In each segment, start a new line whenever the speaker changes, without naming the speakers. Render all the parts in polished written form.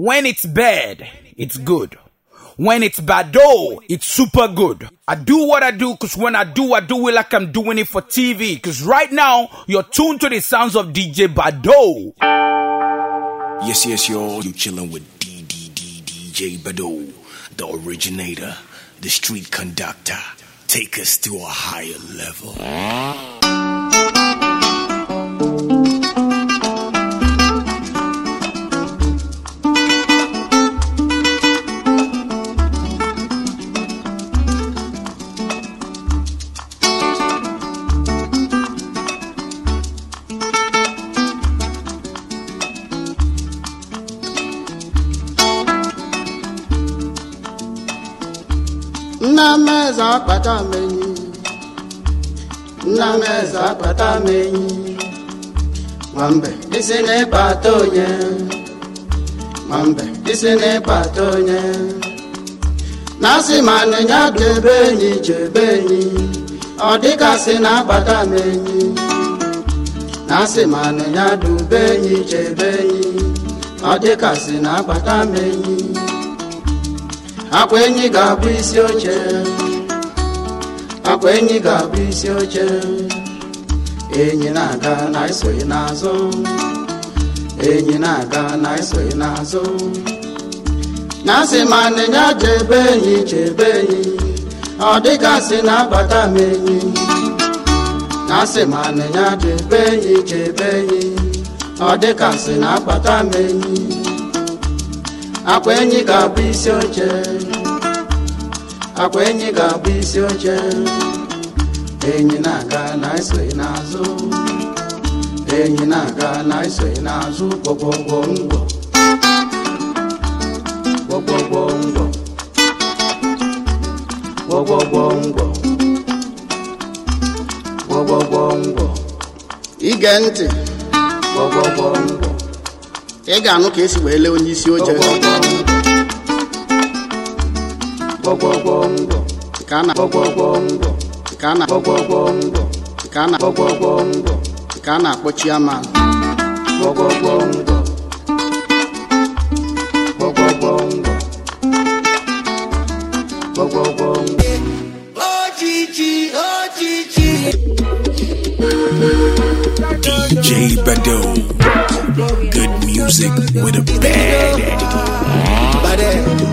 When it's bad, it's good. When it's bado, it's super good. I do what I do cause when I do it like I'm doing it for TV. Cause right now, you're tuned to the sounds of DJ Bado.
Yes, y'all. You chilling with DJ Bado, the originator, the street conductor. Take us to a higher level.
Nameza pata menyi Mambe disine patonye Nasi mane nya jebenyi Odika sina pata menyi Nasi mane nya jebenyi Odika sina pata menyi Akwenyi gabu isi oche Enyi na-aga na isoghị n'azụ Nasị ma nịnya chebe enyi Ọ dịka sị na-abata m enyi Nasị ma nịnya chebe enyi Ọ dịka sị na-abata m enyi Akwa enyi ga-abụ isi oche Enyi na-aga na isoghị n'azụ Gbọgbọgbọ ngwọ Ige ntị gbọgbọgbọ ngwọ Ị ga-anụ ka esi wee lee onye isi oche Gbọgbọgbọ ngwọ Ka a na-akpọ chairman
DJ Bado, good music with a bad attitude.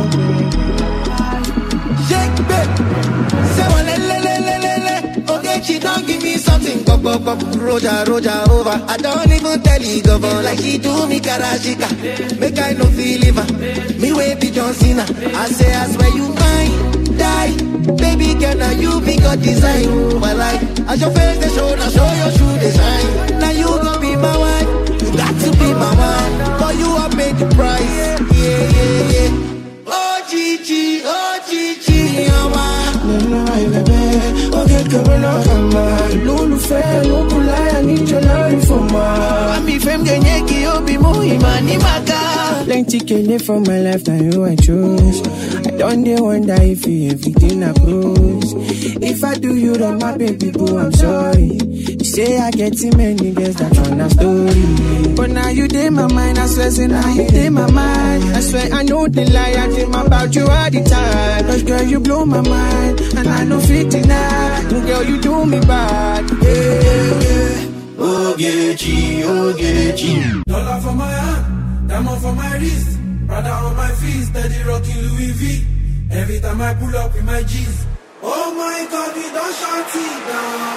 She don't give me something, Roja over. I don't even tell you, governor, like she do me karashika. Make I no feel liver, me way be John Cena. I say, I swear you mine, die. Baby girl, now you be God design. My life, as your face they show, now show your shoe design. Now you gon' be my wife, you got to be my wife. For you I paid the price, yeah. Oh Gigi, oh my.
Okay, come on, Lulu fair, local lie, I need your life for my. I'm be femme genyeki, obi muhimani maka. Plenty kele for my life, now you I choose. I don't dey wonder if you everything I cruise. If I do you wrong, my baby boo, I'm sorry. You say I get too many girls that run a story. But now you dey my mind, I swear, say now you dey my mind. I swear I know the lie, I dream about you all the time. Cause girl, you blow my mind, and I know 59. Girl, you do me bad, yeah.
Ogechi.
Dollar for my hand, diamond for my wrist, Prada on my feet, steady rocking Louis V. Every time I pull up with my G's. Oh my God, we don't shut it down.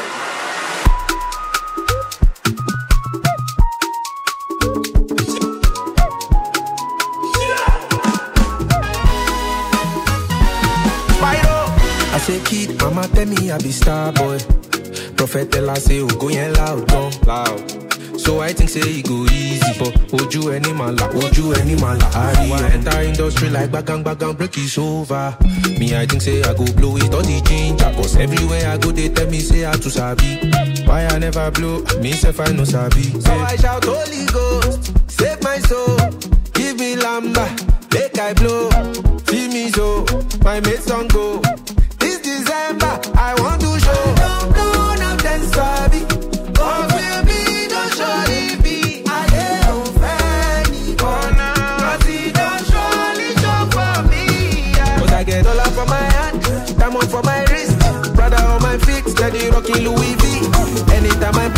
I say kid, mama tell me I be star boy. Prophet tell her say go yen loud. So I think say it go easy, but oju any man la. I enter industry like bagang, break it over. Me I think say I go blow it all the ginger, cause everywhere I go they tell me say I too sabi. Why I never blow, me self I no sabi. So I shout Holy Ghost, save my soul, give me lamba, make I blow. Feel me so, my mates don't go. This December, I want to show. Don't blow, now then sabi. Oh, feel me, don't show it be. I don't fanny, but now I see don't show.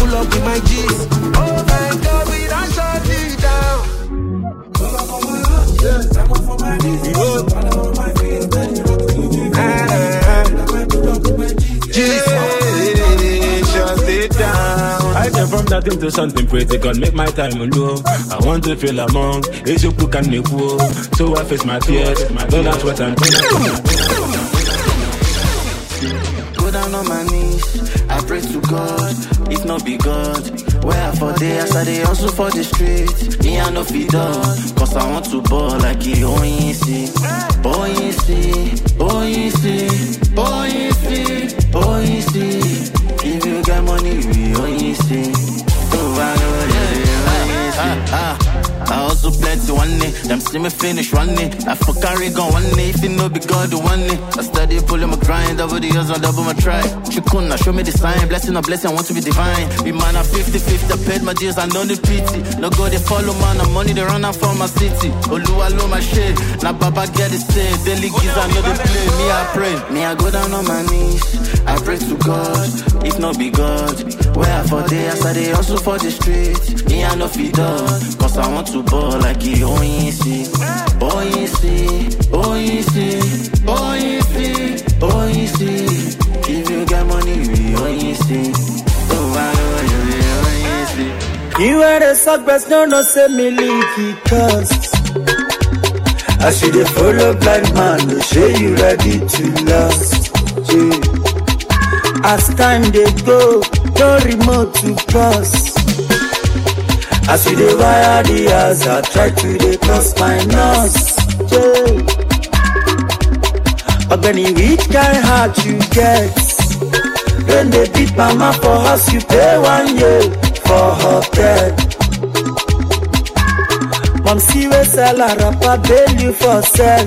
pull up with my G's. Oh my God, we done shut it down.
I came from nothing to something pretty, God make my time low. I want to feel among these people can make war. So I face my fears, don't ask what I'm doing.
Go down on my knees, I pray to God, if not be God. Where I for day, as I dey hustle for the street. Me I no fit done, cause I want to ball like it. Oh easy, oh easy, oh easy, oh easy, oh easy. If you get money, we oh easy. Oh I also plenty one day. Them see me finish running. I for carry gun one day. If you know be God the one day. I steady pulling my grind over the years and double my try. She couldn't show me the sign. Blessing or blessing, I want to be divine. Be man, I'm 50-50. I paid my dues, I know the pity. No go, they follow man. I'm money, they run out from my city. Oluwa lo my shit. Now Baba get it say. Daily gives, I know they play. Me, I pray. Me, I go down on my knees. I pray to God. If not be God. Where I for day, as I dey hustle for the street. Me, I no fit done. Cause I want to ball like it. Oh easy, oh easy, oh easy, oh easy, oh easy. If you get money, we oh easy. Oh easy.
You are the suck best, no say me leaky cause I see the follow blind man, no say you ready to last. Yeah. As time they go, no remote to cross. I see the wire the house, I try to the plus my nose. Yeah. But when which kind heart you get? When they beat mama for house, you pay 1 year for her bed. Mom see we sell a rapper, bail you for sell.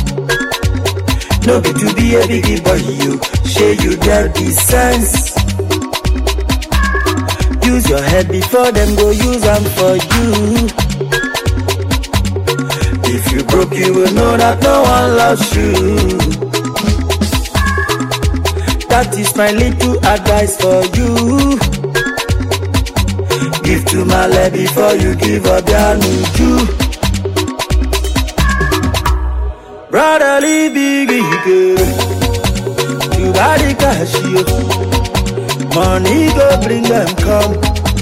No be to be a biggie boy, you share you get the sense. Use your head before them go use them for you. If you broke, you will know that no one loves you. That is my little advice for you. Give to my leg before you give up your nuju. Brotherly biggie girl, you got the cash, you. Money go bring them come.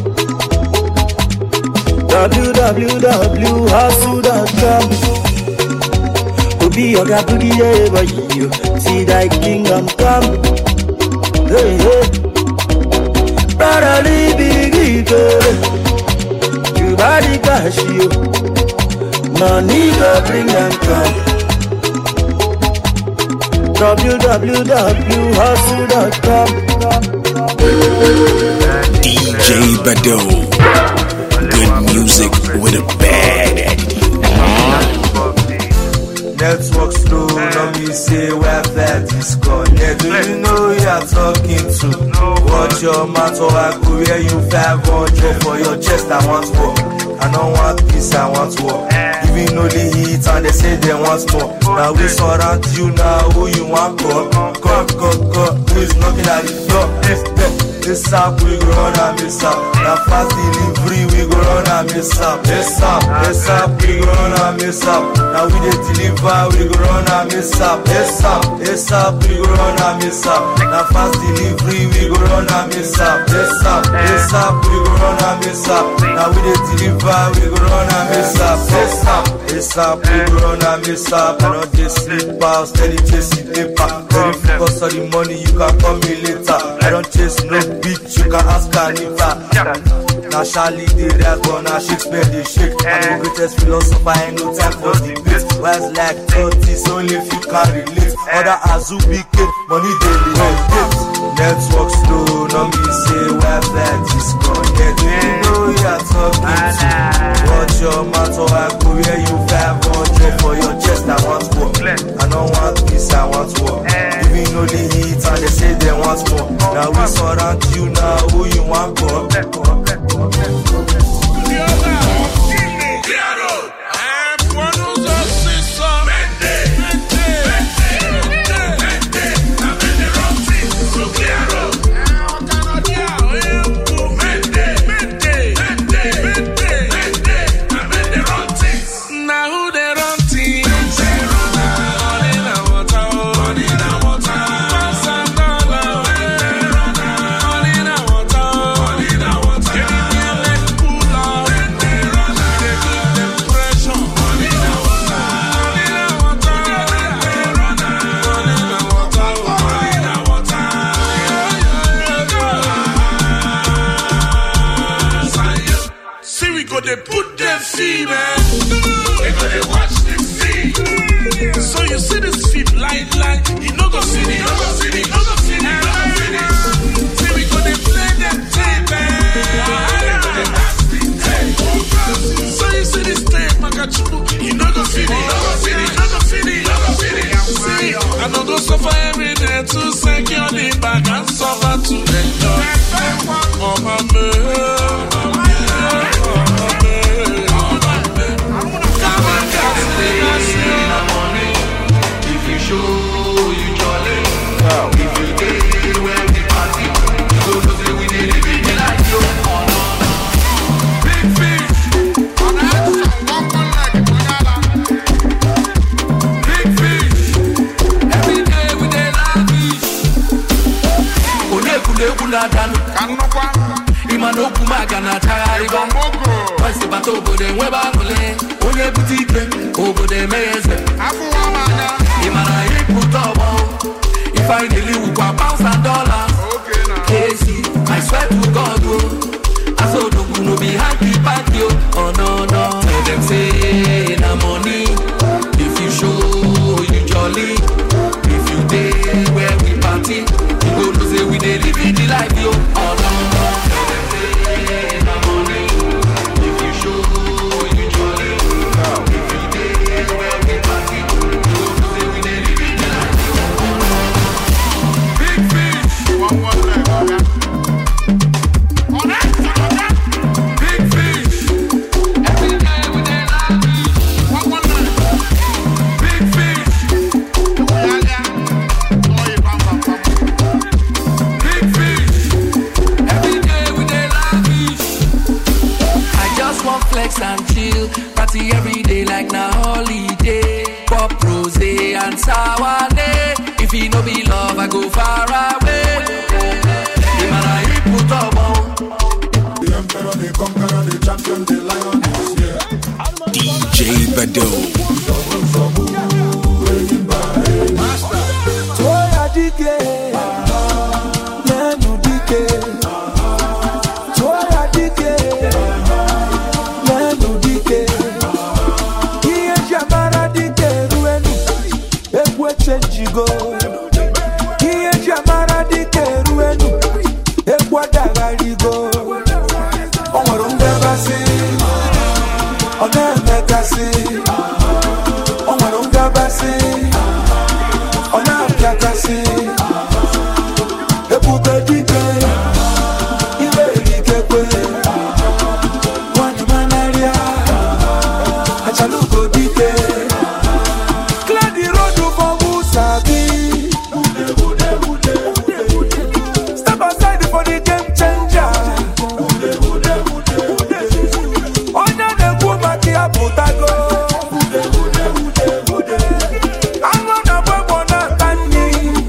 www.hustle.com. Obi yoga boogie ever you see thy kingdom come. Hey hey, brotherly biggie girl, you body cash you. Money go bring them come. www.hustle.com.
DJ Bado, good music with a bad attitude.
Network slow, let me say where that is connect. Do you know you are talking to? Watch your mouth or I could wear you 500 for your chest. I want war. I don't want peace, I want war. Giving no the heat and they say they want more. Now we surround you now, who you want for? Come, who is knocking at the door? This up, we go run and miss up. Now fast delivery, we go run and miss up. This up, we go run and miss up. Now we dey deliver, we go run and miss up. This up, we go run and miss up. Now fast delivery, we go run and miss up. This up, we go run and miss up. Now we dey deliver, we go run and miss up. This up, we go run and miss up. I don't just sleep out, steady chasing paper. Very focus on the money, you can call me later. I don't chase no bitch, you can ask Anita. Now Charlie the rap, but now Shakespeare the shake. I'm the greatest philosopher, ain't no time for debate. Where's like 30s, only if you can relate. Other Azubike, money daily relate. Network slow, no me say where that is connect. You know you are talking to. Watch your mouth or I could wear you 500 for your chest. I want war. I don't want peace, I want war. Giving no the heat and they say they want more. Now we surround you now, who you want for?
they put them fee, man. We go they watch them fee. So you see this feet line, you know go see it, See we go they play them tape, man. So you see this tape, Makachuku, you know go see it, See, I know go suffer every day to secure the bag and suffer to enjoy. Oh my man. If you show you jolly, if you did when the party, you go to say we did it like you. Big fish, big fish. Every day we dey laugh fish. Kule kula danu, imano kuma gana tayariba. Wasi bato bode weba mule, one boutique, obode meze. Imana iputobo, if I really would pounds and dollars. Casey, I swear to God, I saw no gonna be happy back you. Oh no. Tell them say na money. If you show you jolly, if you day where we party, you go to say we dey live the life yo. Oh no. Tell them say na money. If you show you jolly, if you day where we party, you go to say we dey live the life yo. Big fish, one leg, Big fish, every day we dey laugh fish. One leg, big fish, big fish, every day we dey laugh fish. I just want flex and chill, party every day like na holiday. Pop rose and sour. If he no be love, I go far away.
The emperor, the conqueror, the champion, the lion is here.
DJ Bado.
Toya dike, nenu dike. Toya dike, nenu dike. Iye jamara dike ruenu, ekwe chenjigo. Iye jamara dike ruenu, ekwa dagarigo. Onwarunga basi, oneme kasi. Onwarunga basi, onapya kasi. Ebuka dike, iwe ikekwe. Wani manaria, achaluko dike. Clear the road for Musabi. Step aside for the game changer. Onya ne kumaki aputago. Angona bwebona tani.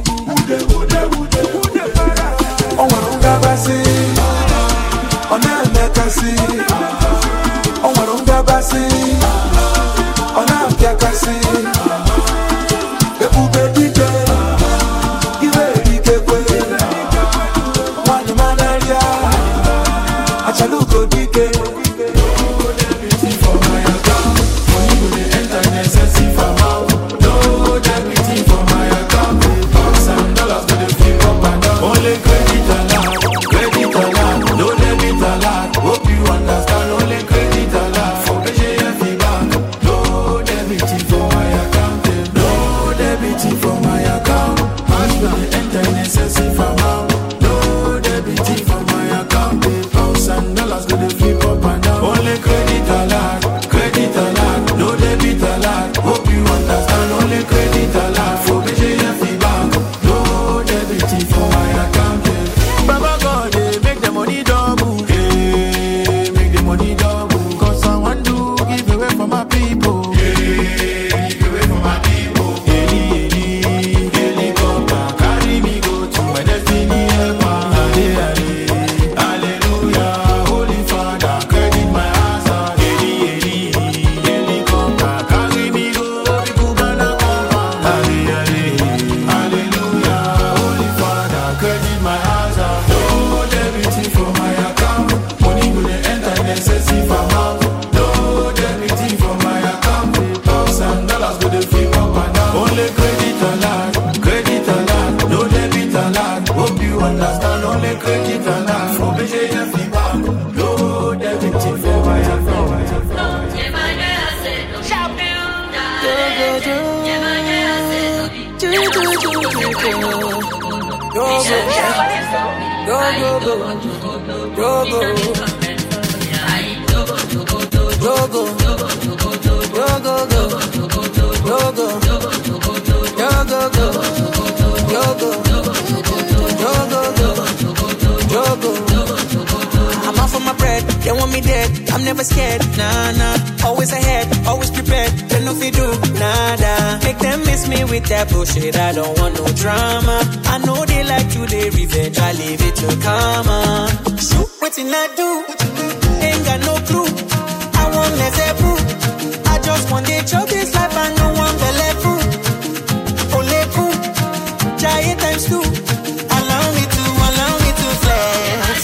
Onwarunga basi, oneme kasi. Onwarunga basi, onapya kasi. Ebube dike, iwe ikekwe. Wani manaria, achaluko dike. I'm off of my bread, they want me dead. I'm never scared, nah, nah. Always ahead, always prepared. They know if you do, nada. Make them miss me with that bullshit. I don't want no drama. I know they like to lay revenge. I leave it to karma. Shoot, waiting I do. Ain't got no clue. I want less proof. I just want to chop this life. I know I'm belly fool. Ole fool. Giant times two. Allow me to flex.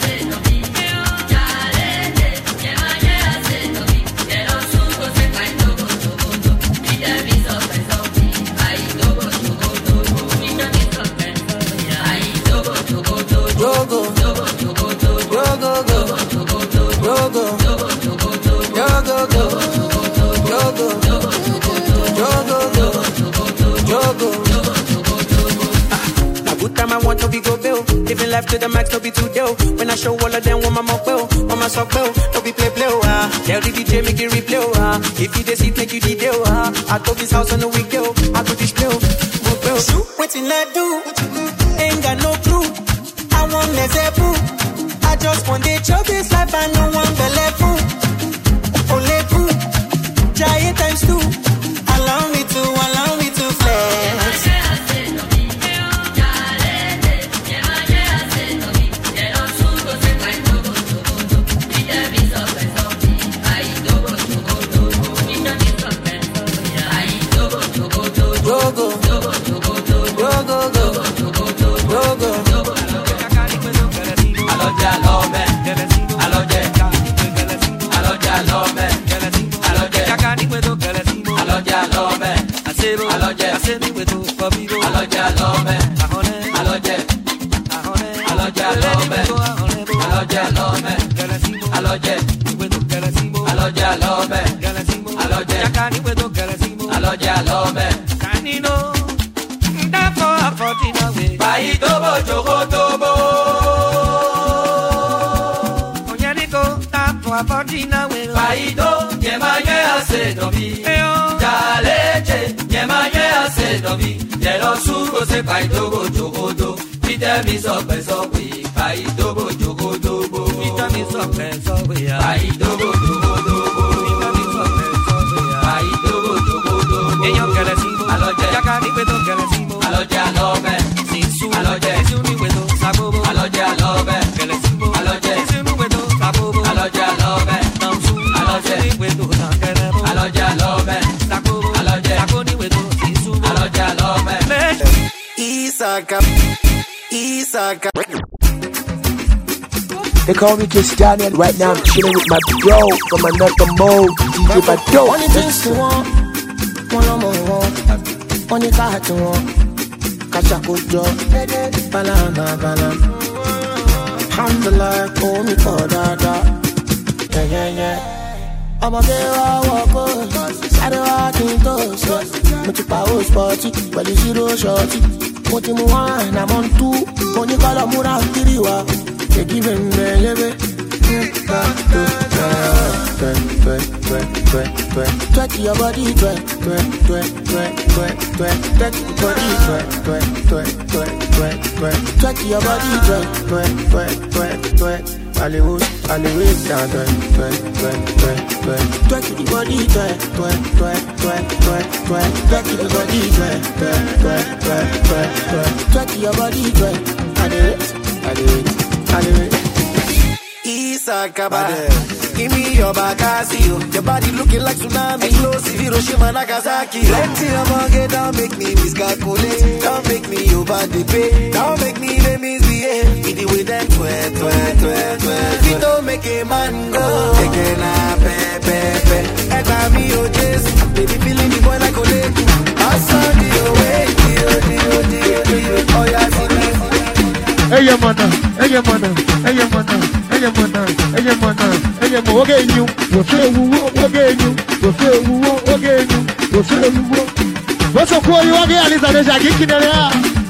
I want to be go bill. Living life to the max, don't be too deal. When I show all of them, want my mock bill, want my sock bill, don't be play. Tell the DJ, make it replay. If you decide, make you the deal. I go his house on a weekday. I go this bill. Waiting I do. Ain't got no clue. I want less proof. I just want to chop this life. I know I'm belly fool. Ole fool. Giant times two. Allow me to flex.
They call me Kiss Daniel. Right now I'm chilling with my bro from another mode, DJ Bado.
Only things to want, one more, only car to want. Catch a good job, banana. Alhamdulillah, call me for that. Yeah. I'm a girl, I walk on. I don't walk in those. Much power sporty, but you see those shorty. What you want, I'm on two. When you call a mura, kiriwa. They give him the twerk your body, twerk your body, twerk. Hollywood, down, twerk the body, twerk your body, Isakaba, give me your Bakasio. Your body looking like tsunami, explosive Hiroshima, Nagasaki. Plenty of get don't make me miscalculate. Don't make me over the pay. Don't make me the misbehave. With the way that twerk. You don't make a man go. Taking a pepe. And by me, oh, Jesus. Baby, feeling the boy like a lady. I saw the way. Oh, yeah, see me.
Hey, mana, okay, you. What's up, you again? Is that a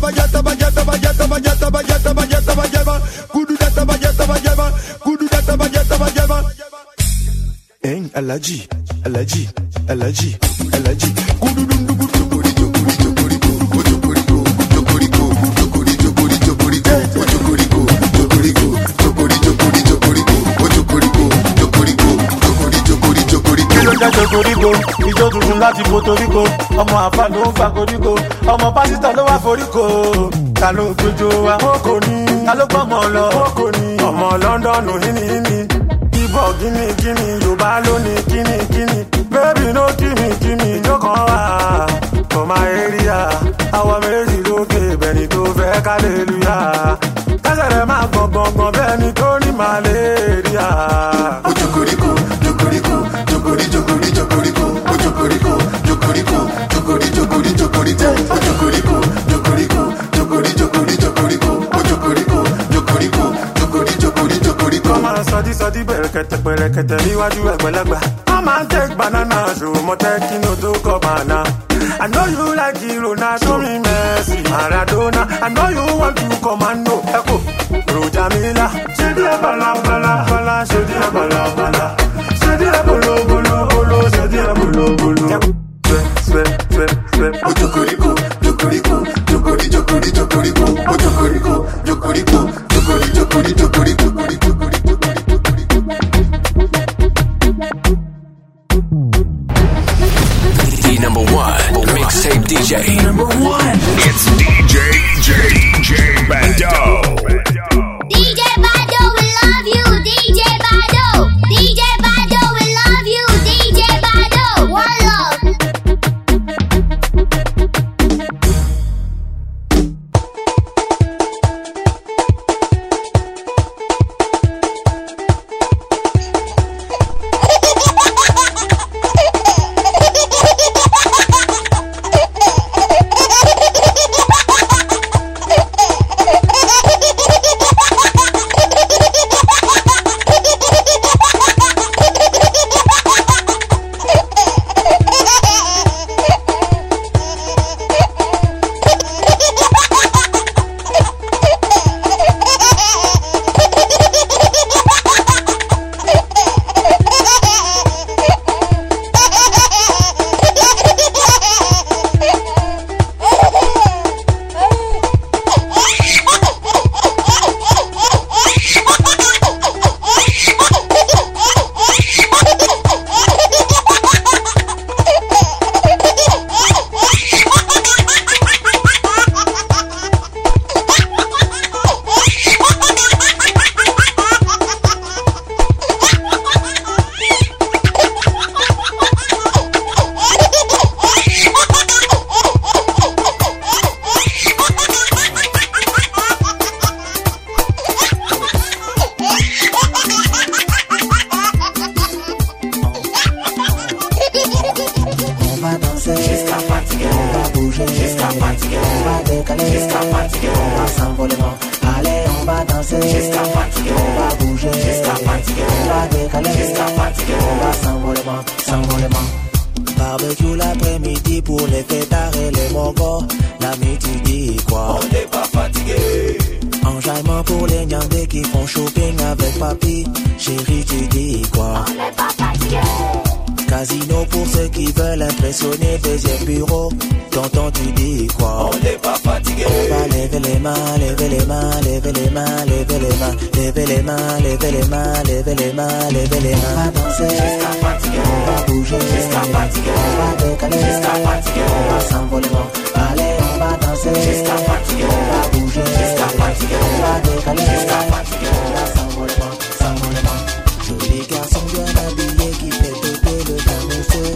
Alaji, Alaji, Alaji, Alaji.
Jogorigo, ìjọ tuntun láti Puerto Rico, ọmọ àfa ló ń fa koríko, ọmọ pásítọ̀ ló wá foríko, ta ló gbójú wa, kò ní, ta ló gbọ́mọ lọ, kò ní, ọmọ Lọ́ndọ̀nù híníhíní, ìbọ̀ gíní, Yorùbá ló ní kíní, bébì ló kíní, ìjọ kan wà, for my area, àwọn méjì lókè, bẹ́ẹ̀ni tó fẹ́ kálélúyà, kásẹ̀ rẹ̀ máa gbọ̀ngbọ̀ngbọ̀n bẹ́ẹ̀ni tó ní màlẹ́ríà. Ojokoriko. Sọdí bẹ̀rẹ̀kẹ̀tẹ̀ níwájú àgbàlagbà. I man take banana, show mo take no to banana. I know you like Ronaldo, me Messi, Maradona. I know you want to commando. Echo, Rojamila. Say dia bala, say dia bala. Say dia bolo, say dia bolo. Sweat. Ojokoriko.
The number one mixtape DJ. Number one. It's DJ Bado.
DJ Bado, we love you. DJ Bado, we love you. DJ Bado, one love.
Barbecue l'après-midi pour les fêtards et les mogos. L'ami tu dis quoi? On n'est pas fatigué. Enjaillement pour les nyandés qui font shopping avec papy. Chérie tu dis quoi? On n'est pas fatigué. Casino pour ceux qui veulent impressionner deuxième bureau. Tonton tu dis quoi? On n'est pas fatigué. On va lever les mains, lever les mains, lever les mains, lever les mains, lever les mains, lever les mains, lever les mains, lever les mains. On va danser jusqu'à fatigué. On va bouger jusqu'à fatigué. On va décaler jusqu'à fatigué. On va s'envoler. Allez on va danser jusqu'à fatigué. On va bouger jusqu'à fatigué. On va décaler jusqu'à fatigué. On va s'envoler. Joli garçon bien habillé qui fait péter le danseur.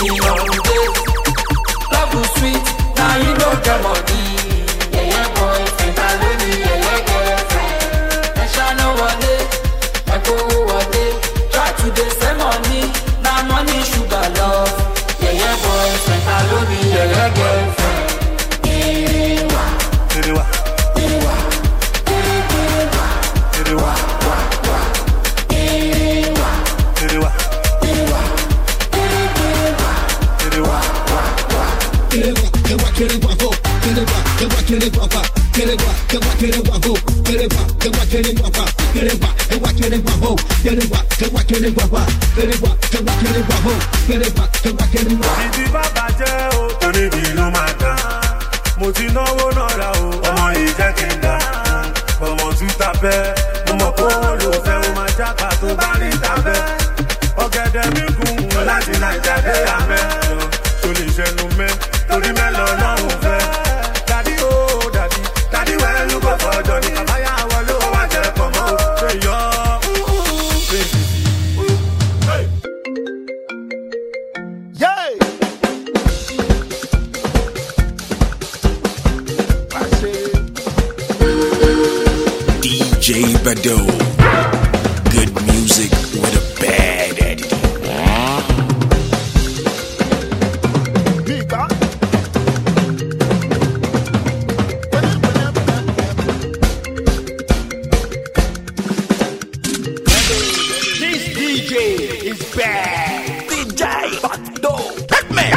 all day. Love is sweet, now you don't get money. Yeah, boyfriend, I love me, yeah, girlfriend. And shall know one day, I go one day. Try to dey save money, now money sugar love. Yeah, boyfriend, I love me, yeah, girlfriend. Iriwa,
Iriwa,
Iriwa, Iriwa, Iriwa, Iriwa,
Iriwa,
Iriwa, Iriwa,
Ìdí bàbá jẹ́ o, onídì ló máa dá. Mo ti náwó náà ra o, ọmọ yìí jẹ́ kí n dá. Ọmọ tún tabẹ́, mo mọ̀ kó wọ́n lò fẹ́, o máa jápa tó bá ní tabẹ́. Ọ̀gẹ̀dẹ̀ mi gùn láti Nàìjà dé àmẹ́. Tó lè ṣẹnu mẹ́, torí mẹ́lọ lọ́hùn fẹ́. Dàdí o, dàdí, dàdí wẹ́ẹ́ ló kọ́ fọ́jọ́ ní kàbáyà wọlé ó wá jẹ́ pọ̀ mọ́ o. Ṣé yọ?
DJ Bado. Good music with a bad attitude.
This DJ is bad. DJ Bado. Man.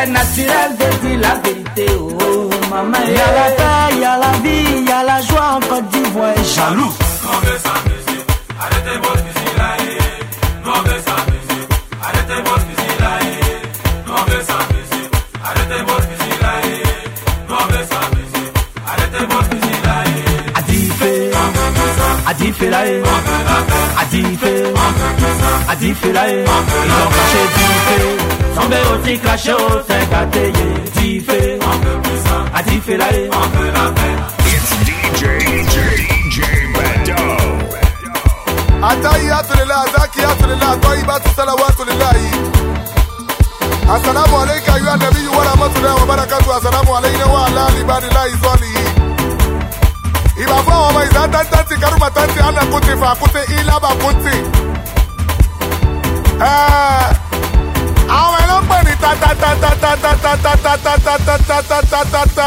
est naturelle de dire la vérité. Oh, maman. Il y a la paix, il y a la vie, il y a la joie en Côte d'Ivoire. Jaloux.
Non, mais sa musique, arrêtez votre musique là. Non, mais sa musique, arrêtez votre musique là. Non, mais sa musique, arrêtez votre musique là. Non, mais sa musique, arrêtez votre musique là. Adifé là, Adifé là, ils ont caché Diffé, son béotique caché au 5 Diffé, Adifé là,
It's DJ Bado.
Atahiyatu lillahi, zakiyatu lillahi, tayyibatu salawatu lillahi. Assalamu alayka ayyuhan nabiyyu wa rahmatullahi wa barakatuh. Assalamu alayna wa ala ibadillahi salihin. Iba fa wa iza tantanti karuma tanti ana kuti fa kuti ila ba kuti. Àwọn ẹlọ́pẹ̀ ní ta.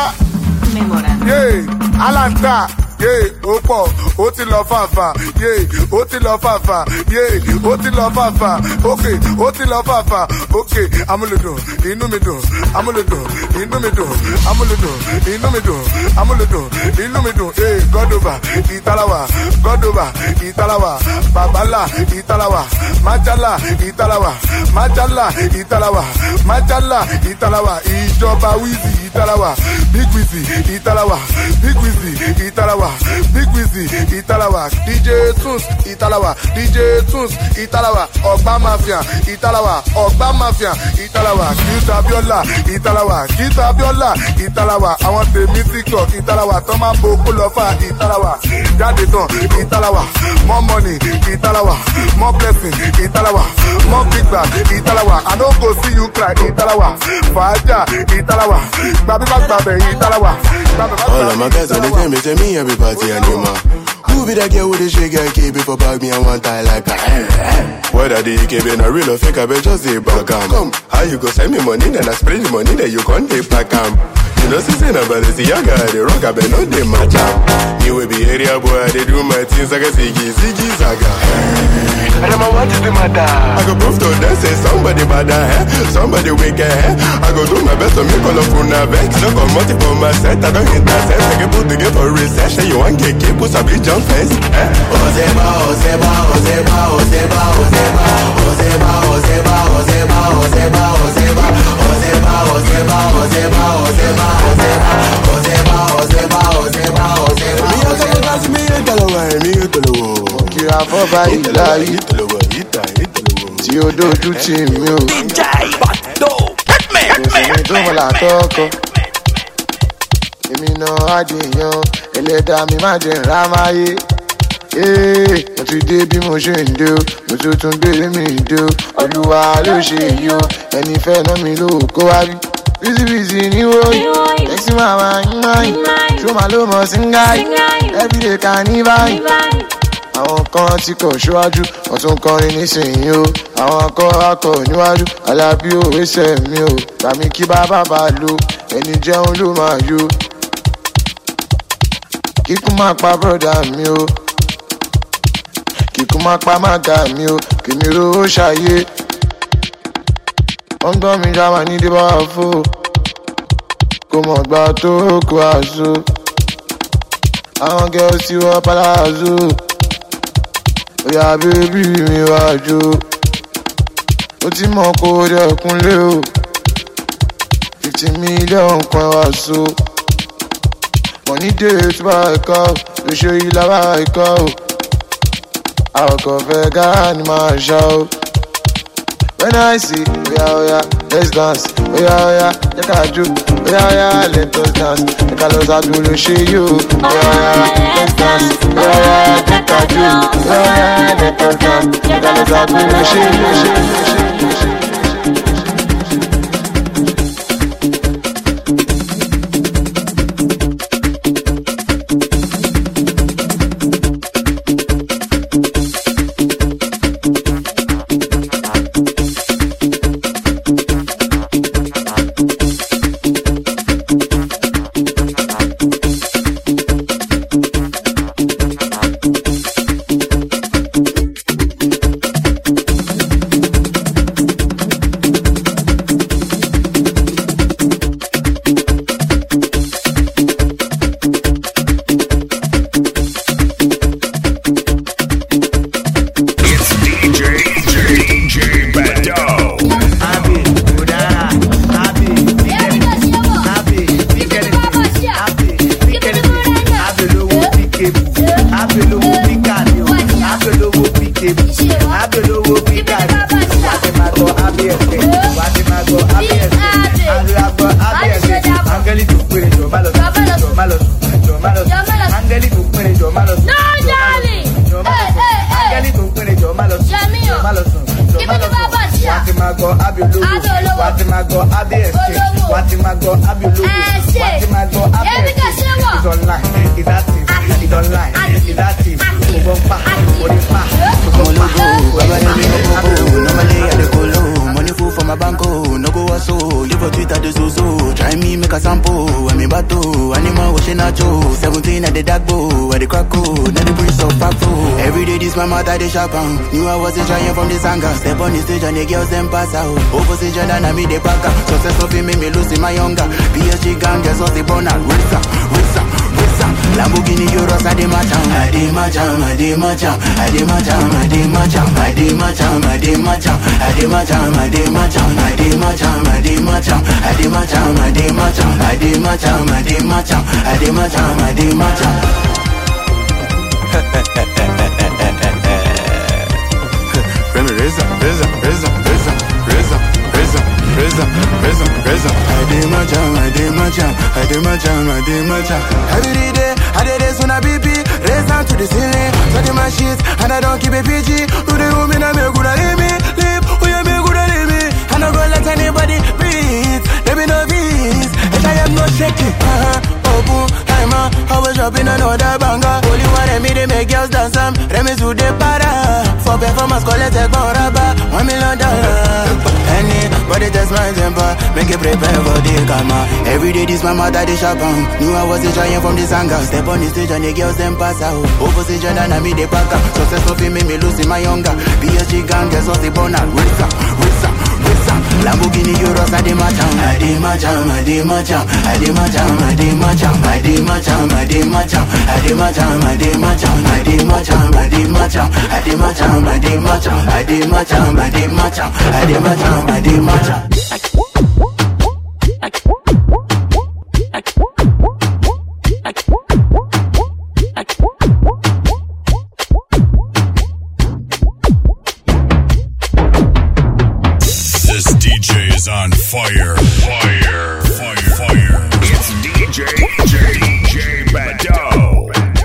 Alanta. Ó pọ̀, ó ti lọ fàfà, ó ti lọ fàfà, ó ti lọ fàfà, ó ti lọ fàfà, amúlùdùn, inú mi dùn, amúlùdùn, inú mi dùn, amúlùdùn, inú mi dùn, amúlùdùn, inú mi dùn, gọ́dọ̀bà, ìtàláwà, gọ́dọ̀bà, ìtàláwà, bàbálà, ìtàláwà, májálà, ìtàláwà, májálà, ìtàláwà, májálà, ìtàláwà, ìjọba wíìzì, ìtàláwà, big wíìzì, ìtàláwà, big wíìzì, ìtàláwà. Big Wizzy, Italawa, DJ Tunes, Italawa, DJ Tunes, Italawa, Ogba Mafia, Italawa, Ogba Mafia, Italawa, Kita Biola, Italawa, Kita Biola, Italawa, I want the TikTok, Italawa, Toma Boko Lofa, Italawa, Jaditon, Italawa, more money, Italawa, more blessing, Italawa, more big bag, Italawa, I don't go see you cry, Italawa, Faja, Italawa, Baby Baby, Italawa.
All of my guys on the game, they tell me everybody animal. Who be that girl with the shake and keep it for bag me and one tie like that? Whether the EKB in a real or fake, I bet just say back come. How you go send me money, then I spread the money, then you can't take back You know, since I'm about to see young guy, they rock, I bet no they match up. You will be area boy, they do my things like a Ziggy Zaga. I don't know what is the matter. I go prove to them, say somebody bad, somebody wicked. I go do my best to make all of una vex. No come multi for my set, I don't intercept. I can put together for recession. You want get keep, put some big jump fence. Ozeba, Ozeba, Ozeba, Ozeba, Ozeba, Ozeba, Ozeba, Ozeba, Ozeba, Ozeba, Ozeba, Ozeba, Ozeba, Ozeba, Ozeba, Ozeba, Ozeba, Ozeba. Me a tell you guys, me a tell you, me a tell you.
Kira fọ́fà ìlà yìí tí ó dojú tì mí o. DJ Bado, kò sí ní tó mọ̀ látọ́kọ̀. Èmi náà á jẹyàn, ẹlẹ́dàá mi má jẹ ńlá máa yé. Mo ti dé bí mo ṣe ń dé o, mo tuntun gbé mi dé o. Olúwa ló ṣe èyí o, ẹni fẹ́ ná mi ló kó wá rí. Bísí ní wòye, ẹ̀sìn màmá yín máa yín. Ṣó màá ló mọ̀ sí ń gáyì, everyday kan ní báyìí. Àwọn kan tí kò ṣíwájú, wọ́n tún kọrin nísìnyí o. Àwọn kan akọ níwájú, Alábí òwe sẹ̀ mi o. Tàmí kí bàbá bá lo, ẹni jẹun ló máa yó. Kíkú máa pa bọ́dà mi o. Kíkú máa pa mága mi o. Kìmí rówó ṣayé. Wọ́n gbọ́ mi jáwà ní débà fò. Kò mọ̀ gbà tó kó àzó. Àwọn gẹ̀ẹ́sì tí wọ́n palazzo. Oya bébí mi wájú. Ó ti mọ̀ kó dẹ̀kúnlé o. 50 million kan wá so. Money day tó bá ẹ̀kọ́ o. Lóṣù yìí lábá ẹ̀kọ́ o. Àwọn kan fẹ́ gáà ni máa ṣá o. When I see, oya, let's dance. Oya, jẹ́ ká jó. Oya, let us dance. Jẹ́ ká lọ sáájú ló ṣe yó. Oya, let's dance. Oya, jẹ́ ká jó. Oya, let us dance. Jẹ́ ká lọ sáájú ló ṣe yó.
Abiologo. Watimago, Abi Escape. Watimago, Abiologo. Watimago, Abi Escape. It's online, it's active, it's online, it's active. Ubompa, Odipa,
Normally I dey go low, money full for my banko. No go so, live for Twitter the so. Try me make a sample, when me bato. Animal washing nacho, 17 at the dark bow, at the crack code, now the breeze of Paco. Every day this my mother they sharp on. Knew I wasn't trying from this anger. Step on the stage and the girls them pass out. Opposition and I me the packer. Success of him make me lose in my younger. PSG gang, guess what's the bonus? Rizza. Lamborghini Euros, I dey match am, I dey match am, I dey match am, I dey match am, I dey match am, I dey match am, I dey match am, I dey match am, I dey match am, I dey match am, I dey match am, I dey match am, I dey match am, I dey match am, I dey match am, I dey match am, I dey match am.
Remy Reza. I dey match am. Every day, I dey this when I BP, raise down to the ceiling, study my shit, and I don't keep it PG. Do the woman I make good at me, live, who you make good at me. I don't go let anybody breathe, there be no peace, and I am not shaking. Open, I'm always dropping another banger. Only one of me, they make girls dance some, Remy to the para. For performance, call it a rubber, $1 million. Anybody test my temper, make it prepare for the karma. Every day this my mother they sharp on. Knew I wasn't trying from this anger. Step on the stage and the girls them pass out. Opposition and I me the packer. Success of him make me lose in my younger. PSG gang, guess what's the bonus? Rizza. Lamborghini Euros, I dey match am, I dey match am, I dey match am, I dey match am, I dey match am, I dey match am, I dey match am, I dey match am, I dey match am, I dey match am, I dey match am, I dey match am, I dey match am, I dey match am, I dey match am, I dey match am, I dey match am.
On fire. It's DJ Bado.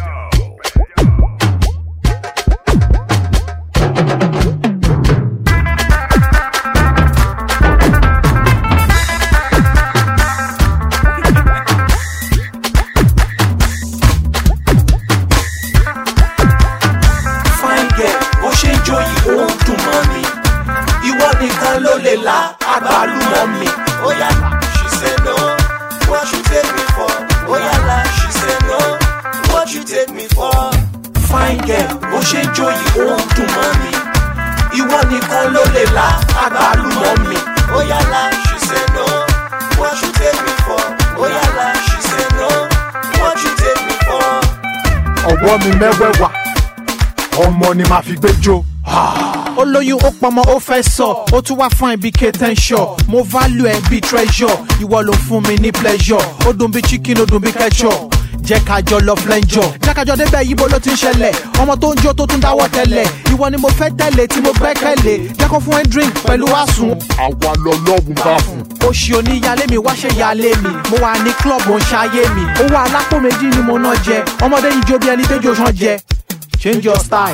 Fine girl, ó ṣe joy ó dùn mọ́ mi. Ìwọ nìkan ló lè la àgbálùmọ̀ mi. Oyala, she say no, what you take me for? Oyala, she say no, what you take me for? Fine girl, ó ṣe joy ó dùn mọ́ mi. Ìwọ nìkan ló lè la àgbálùmọ̀ mi. Oyala, she say no, what you take me for? Oyala, she say no, what you take me for?
Ọwọ́ mi mẹ́wẹ̀ẹ̀wá, ọmọ ni màá fi gbé jó. Olóyún ó pọmọ ó fẹ́ sọ, ó tún wá fún ibi k-10 mo value ẹ bí treasure, ìwọ ló fún mi ní pleasure, ó dùn bí chicken ó dùn bí ketchup, jẹ́ ká jọ lọ flenjo, jẹ́ ká jọ débẹ̀ yíbo ló ti ń ṣẹlẹ̀, ọmọ tó ń jó tó tún dáwọ́ tẹ́lẹ̀, ìwọ ni mo fẹ́ tẹ̀lé tí mo gbẹ́kẹ̀lé, jẹ́ kó fún ẹ drink pẹ̀lú àsùn. Àwa lọ lọ́ọ̀bù bá fún. Oṣì oníyalé mi wá ṣe yalé mi, mo wà ní club mo ń ṣayé mi, owó alápò méjì ni mo ná jẹ, ọmọdé yìí jó bí ẹni tẹ́jọ́ sàn jẹ, change your style.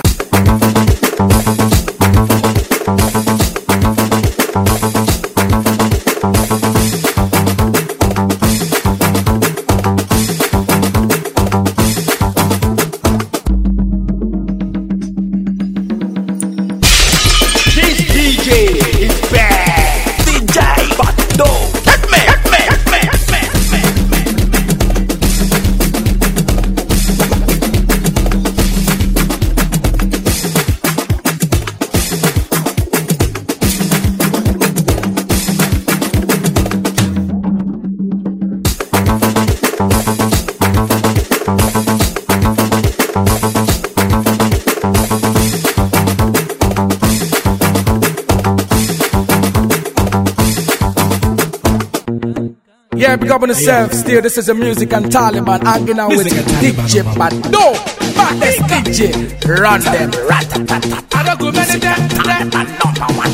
Yeah, big up on yourself. Still, this is a music and Taliban hanging out with DJ Bado. Baddest DJ, run them. I don't go many them. Number one.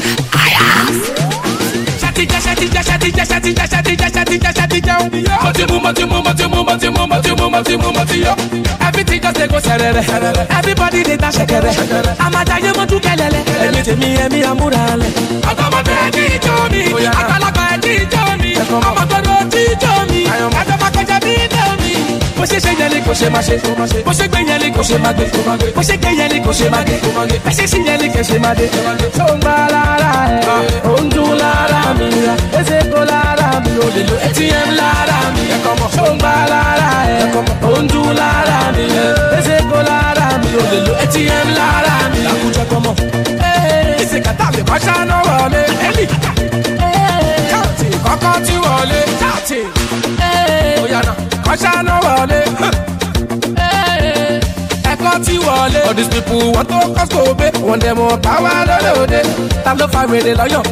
Everything just they go serere. Everybody they dash shekere. I'm a diamond to kelele. Let me amurale. I got my baby to me.
kò ṣe máa ṣe. Bó ṣe gbé yẹn lé kò ṣe máa gbé. Bó ṣe gbé yẹn lé kò ṣe máa gbé. Bẹ́sẹ̀ sí yẹn lé kẹ̀ ṣe máa dé. Tó ń bá lára ẹ̀, ó ń dún lára mi. Ẹsẹ̀ kó lára mi, ó lè lo ATM lára mi. Tó ń bá lára ẹ̀, ó ń dún lára mi. Ẹsẹ̀ kó lára mi, ó lè lo ATM lára mi. Làkújẹ kọ́mọ. Ìsìn kàtà mi kọ́ ṣáná wọlé. Káàtì kọ́kọ́ tí wọlé. Káàtì. Oyana kọ́ ṣáná wọlé. Ẹ̀kọ́ tí wọlé. All these people want to cause to obey. Want them more power lóde. Ta ló fa wèrè lọ́yọ̀?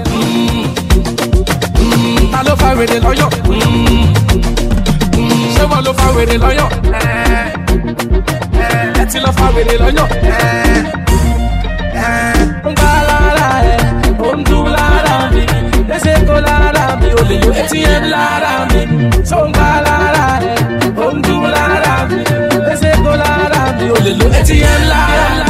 Ta ló fa wèrè lọ́yọ̀? Ṣé wọ́n ló fa wèrè lọ́yọ̀? Ẹ ti lọ fa wèrè lọ́yọ̀. Ń bá lára ẹ̀, ó ń dún lára mi. Ẹsẹ̀ kó lára mi, ó lè lo ATM lára mi. Ṣó ń bá lára ẹ̀, ó ń dún lára mi. Ẹsẹ̀ kó lára mi, ó lè lo ATM lára mi.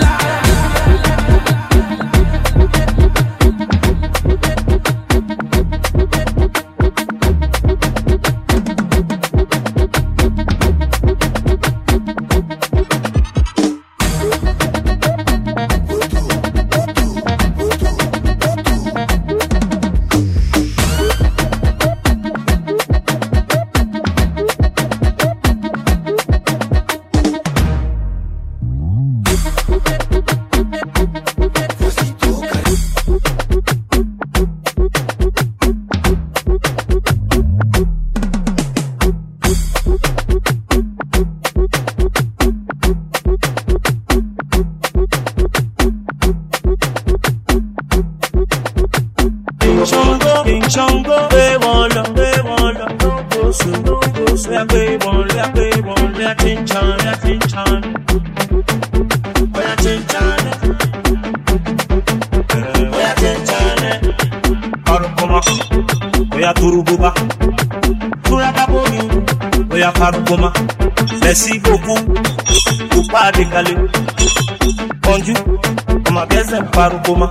Merci beaucoup, pour pas décaler. Bonjour, on m'a bien fait par Obama.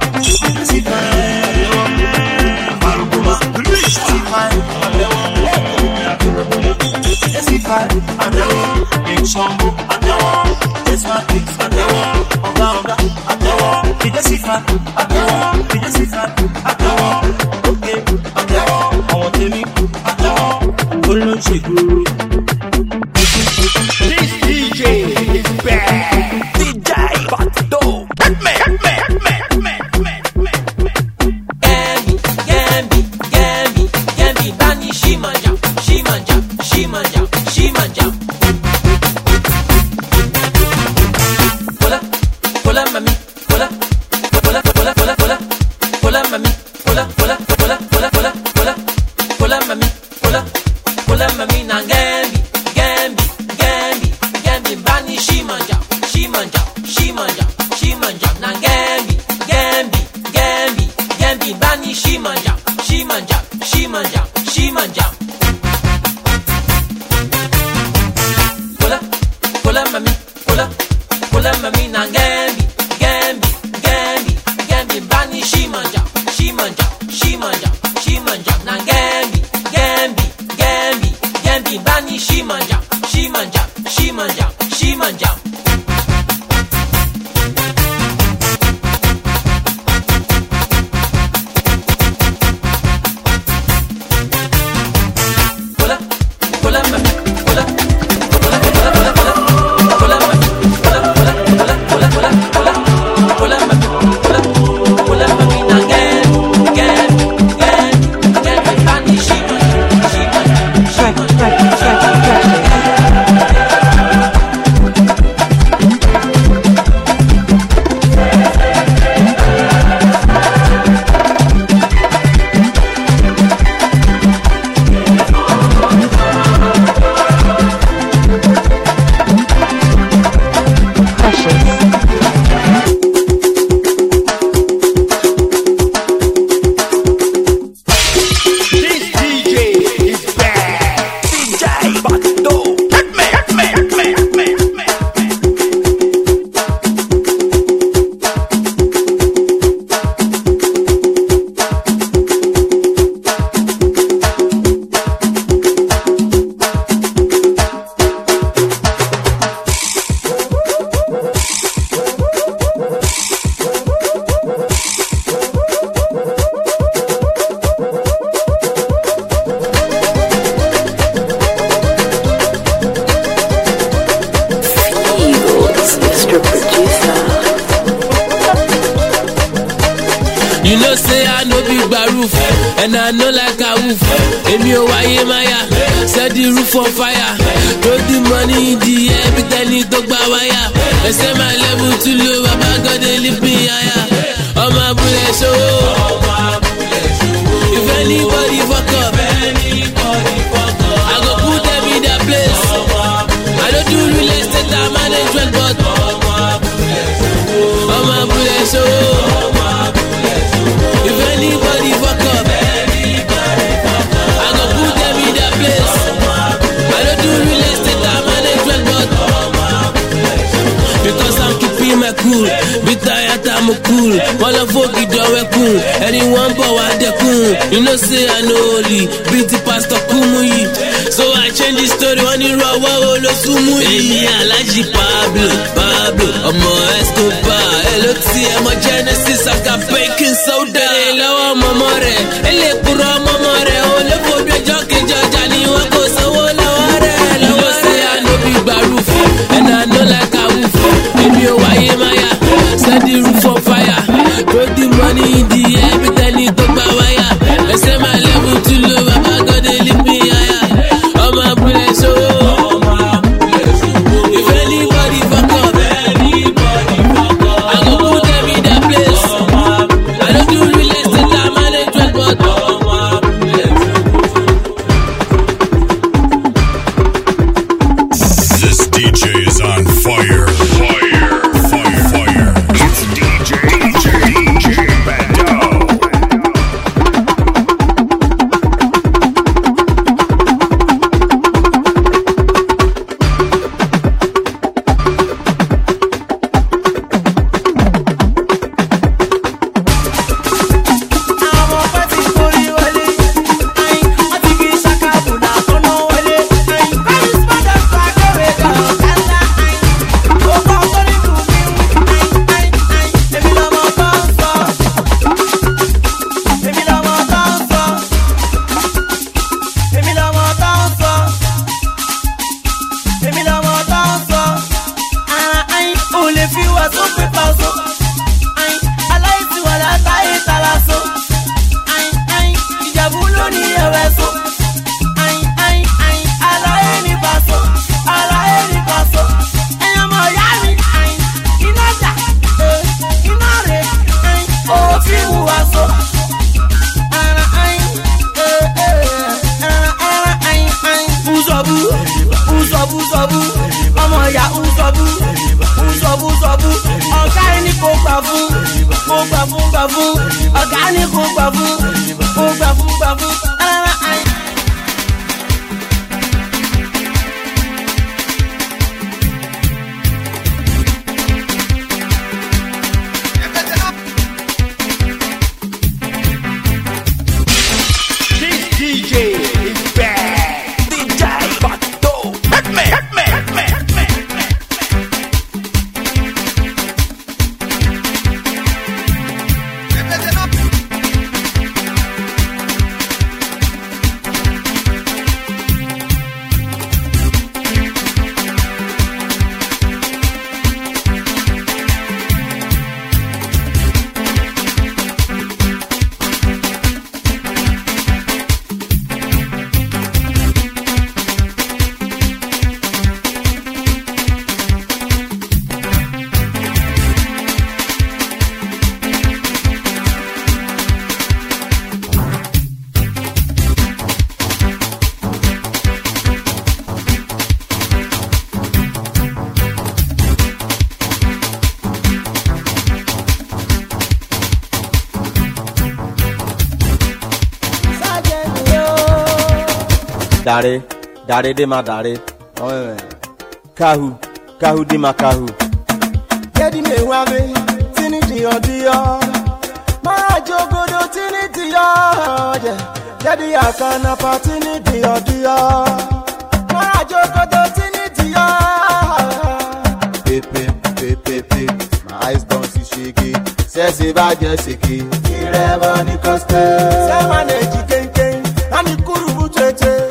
This DJ is bad. DJ Bado. Gambi, Bani Shimanja. Pola, mami, pola, mami, pola, mami, na Gambi, Bani Shimanja, na Gambi, Bani Shimanja. Pola, mami, na Gambi, Bani Shimanja, na Gambi, Bani Shimanja.
say I know big roof, and I know like a wolf. Emi o waye maya, set the roof on fire. Throw the money in the air, but I need to buy wire. They say my level too low, but God they lift me higher. On my bullet show, if anybody fuck up, I go put them in their place. I don't do real estate, I management, but on my bullet show. If anybody fuck up, I go put them in their place. I don't do real estate, I management, but because I'm keeping my cool. Be tired, I'm cool. All of folk you don't cool. Anyone but what they cool. You know say I know only. Beat the pastor Kumuyi. So I change the story when you raw wolo sumuyi. Alaji Pablo, Omo Escobar. Hello, see I'm a Genesis. I got baking soda. Hello, Momore. Ele puro Momore. Ole phobia jockey Jojani wako so wole ware. You know say I know big roof, and I know like a wolf. Maybe you waye maya, set the roof on fire. Put the money in the air, but I need to buy wire. They say my level too low, but God they lift me higher. On my bullet show. If anybody fuck up, I go put them in their place. I don't do real estate, I management, but
this DJ is on fire. It's DJ Bado.
Dare de ma dare. Kahu de ma kahu.
Yedi me wave, tini dio. Mara jogodo tini dio. Yedi akana pa tini dio. Mara jogodo tini dio. Pepe, my eyes don't see shaky. Says if I just shaky. Ireva ni coste. Say manage kenken, ani kurubu tete.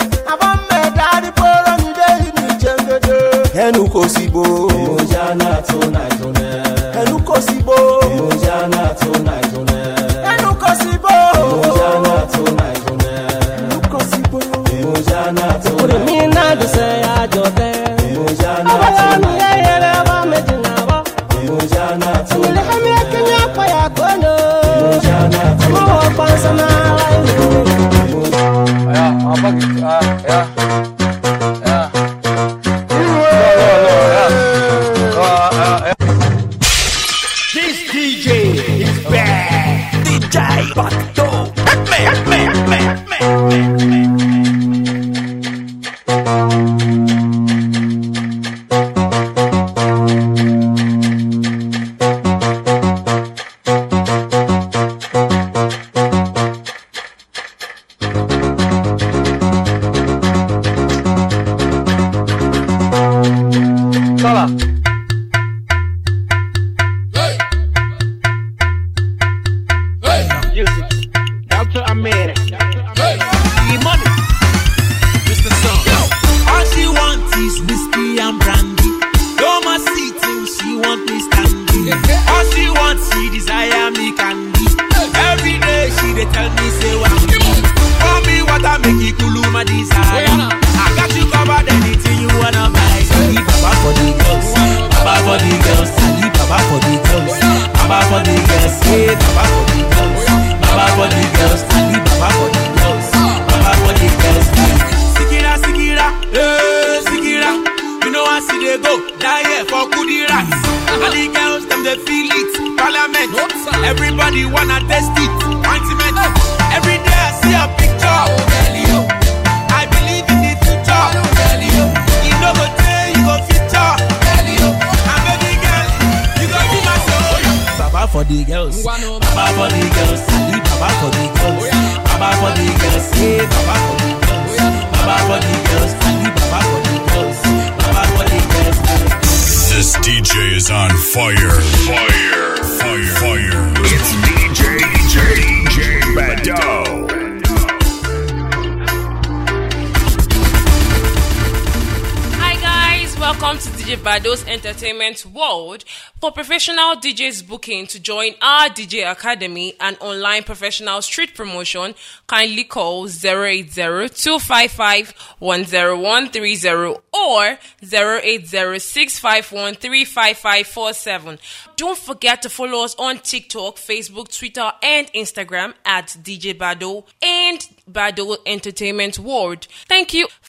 Enu kosibo, Mojana tonight. Enu kosibo, Mojana tonight. Enu kosibo.
Amere. The money. Mr. Son.
All she wants is whiskey and brandy. No more sitting, she want me standing. All she wants, she desire me candy. Every day she dey tell me say for me what I make it cool my desire. I got you covered anything you wanna buy. Ali Baba for the girls, Baba for the girls, Ali Baba for the girls, Baba for the girls, hey Baba for the girls, Baba for the girls, Ali Baba for the girls, Baba for the girls. Sikira, Sikira, Sikira. You know I see they go, die here for goodie rats. And the girls, them they feel it. Parliament, everybody wanna test it. Ointment, every day I see a picture. I believe in the future. You know go tell you go feature. And baby girl, you go be my soul. Baba for the girls, Baba for the girls, Ali Baba for the girls, Baba for the girls, hey Baba for the girls, Baba for the girls, Ali Baba for the girls.
This DJ is on fire. Fire. Fire. Fire. It's DJ Bado.
Welcome to DJ Bado's Entertainment World. For professional DJs booking to join our DJ Academy and online professional street promotion, kindly call 080-255-10130 or 080-651-35547. Don't forget to follow us on TikTok, Facebook, Twitter, and Instagram at DJ Bado and Bado Entertainment World. Thank you